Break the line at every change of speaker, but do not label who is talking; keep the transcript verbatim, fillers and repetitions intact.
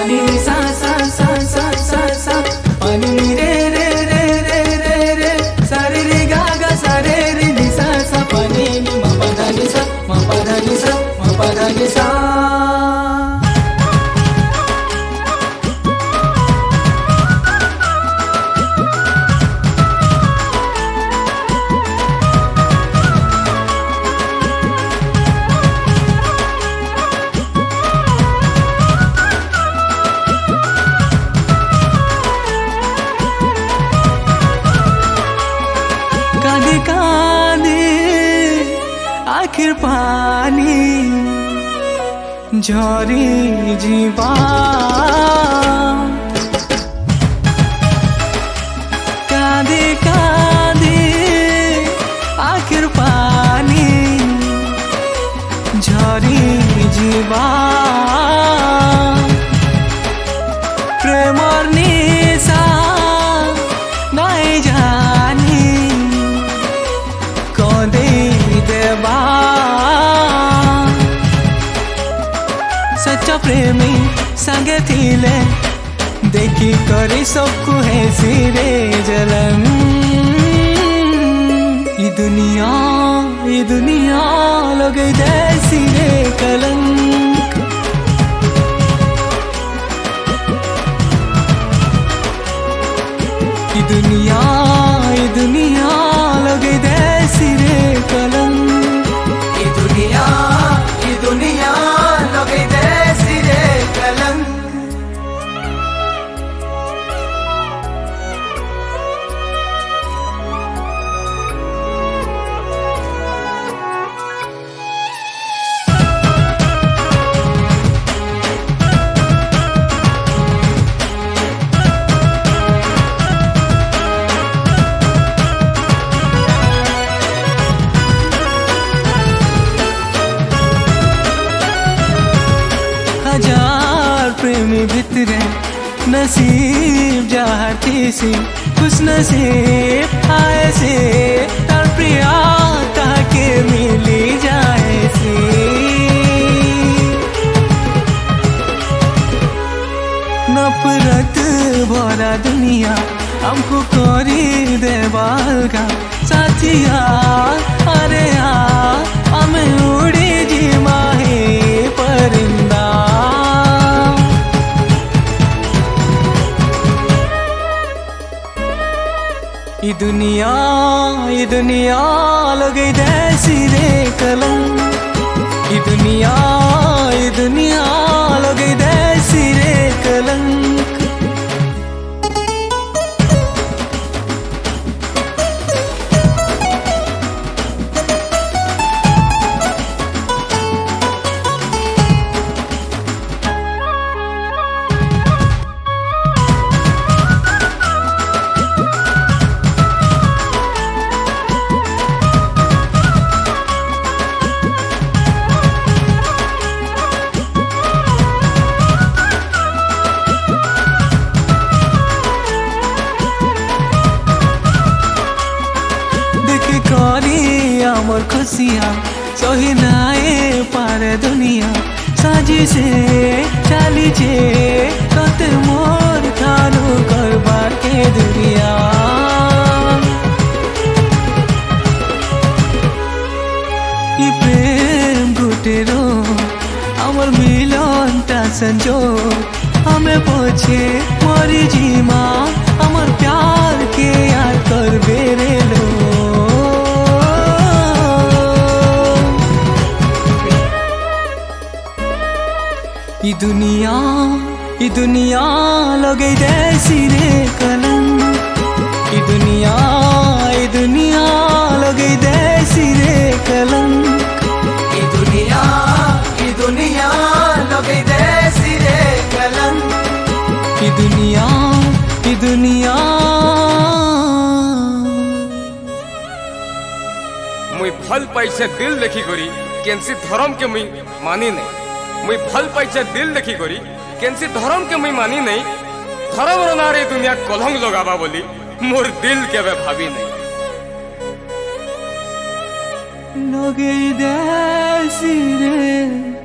pani ni sa sa sa sa sa sa pani ni re re re re re re sa re re ga ga sa re re ni sa sa pani ni ma pa da ni sa ma pa da ni sa ma pa da ni sa कांदे कांदे आखिर पानी झरी जीवा कांदे कांदे आखिर पानी झरी जीवा प्रेमर निशा नहीं जानी देवा सच्चा प्रेमी संगे थिले देखी करी सबको है सिरे जलन ये दुनिया ये दुनिया लगे दे सिरे कलंक ये दुनिया ये दुनिया लगे दे सिरे कलंक ये दुनिया ये दुनिया लगे दे सिरे कलंक हजार प्रेमी भितरे नसीब जाती सी खुश नसीब आए से तार प्रिया ताके मिली जाए सी नफरत भरा दुनिया हमको करी देवाल का साथिया अरे यार हमें उड़ी जी माही परिंदा ये दुनिया ये दुनिया लगे दे सिरे कलंक ये दुनिया ये दुनिया लगे दे सिरे कलंक मोर खुशियाँ सही नाए पारे दुनिया साजी से चाली जे कते मोर खानु करबार के दुनिया ये प्रेम गुटेरो अमर मिलन ता संजोग हमें पूछे मोरी जीमा अमर प्यार के याद कर बेरे लो ये दुनिया ये दुनिया लगे दे सिरे कलंक ये दुनिया ये दुनिया लगे दे सिरे कलंक ये दुनिया ये दुनिया लगे दे सिरे कलंक ये दुनिया ये दुनिया
मुई फल पैसे दिल देखी करी केनसी धर्म के मुई मानी नहीं मुई फल पैसे दिल देखी करी केनसी धर्म के मुई मानी नहीं धर्म नारे दुनिया कलंक लगाबा बोली मोर दिल के वे भाभी नहीं
लगे दे सिरे